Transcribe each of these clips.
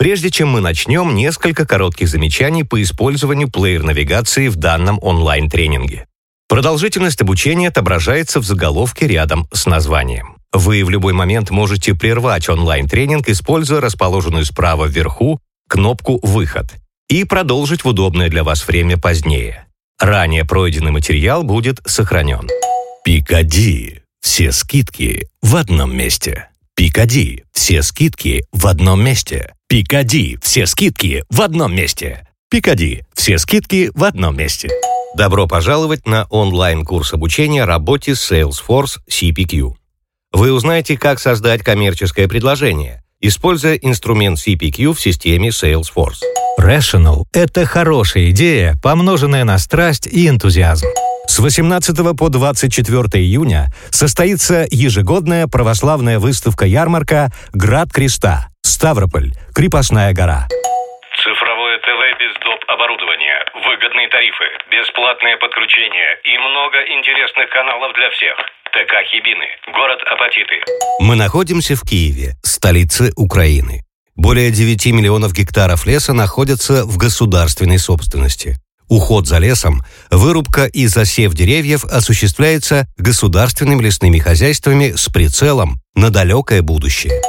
Прежде чем мы начнем, несколько коротких замечаний по использованию плеер-навигации в данном онлайн-тренинге. Продолжительность обучения отображается в заголовке рядом с названием. Вы в любой момент можете прервать онлайн-тренинг, используя расположенную справа вверху кнопку «Выход» и продолжить в удобное для вас время позднее. Ранее пройденный материал будет сохранен. Пикади. Все скидки в одном месте. Пикади. Все скидки в одном месте. Пикади. Все скидки в одном месте. Пикади. Все скидки в одном месте. Добро пожаловать на онлайн-курс обучения работе Salesforce CPQ. Вы узнаете, как создать коммерческое предложение, используя инструмент CPQ в системе Salesforce. Rational – это хорошая идея, помноженная на страсть и энтузиазм. С 18 по 24 июня состоится ежегодная православная выставка-ярмарка «Град Креста», Ставрополь, Крепостная гора. Цифровое ТВ без доп. Оборудования, выгодные тарифы, бесплатное подключение и много интересных каналов для всех. ТК Хибины, город Апатиты. Мы находимся в Киеве, столице Украины. Более 9 миллионов гектаров леса находятся в государственной собственности. Уход за лесом, вырубка и засев деревьев осуществляется государственными лесными хозяйствами с прицелом на далекое будущее.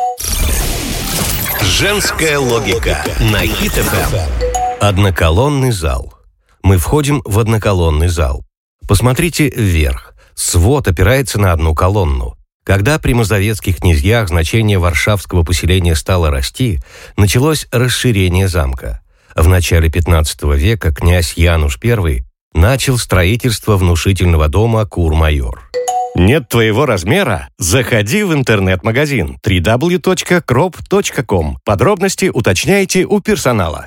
Женская логика на Hit FM. Одноколонный зал. Мы входим в одноколонный зал. Посмотрите вверх. Свод опирается на одну колонну. Когда при мазовецких князьях значение варшавского поселения стало расти, началось расширение замка. В начале XV века князь Януш I начал строительство внушительного дома Кур-Майор. Нет твоего размера? Заходи в интернет-магазин www.crop.com. Подробности уточняйте у персонала.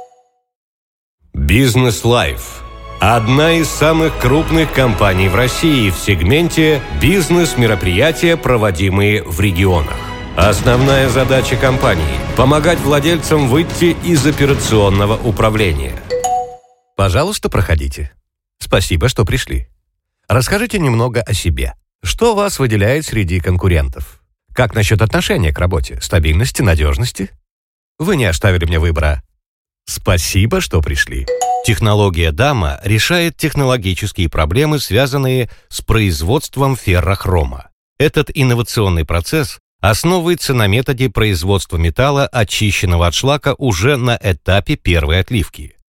Business Life. Одна из самых крупных компаний в России в сегменте бизнес-мероприятия, проводимые в регионах. Основная задача компании – помогать владельцам выйти из операционного управления. Пожалуйста, проходите. Спасибо, что пришли. Расскажите немного о себе. Что вас выделяет среди конкурентов? Как насчет отношения к работе? Стабильности, надежности? Вы не оставили мне выбора. Спасибо, что пришли. Технология Дама решает технологические проблемы, связанные с производством феррохрома. Этот инновационный процесс основывается на методе производства металла, очищенного от шлака уже на этапе первой отливки.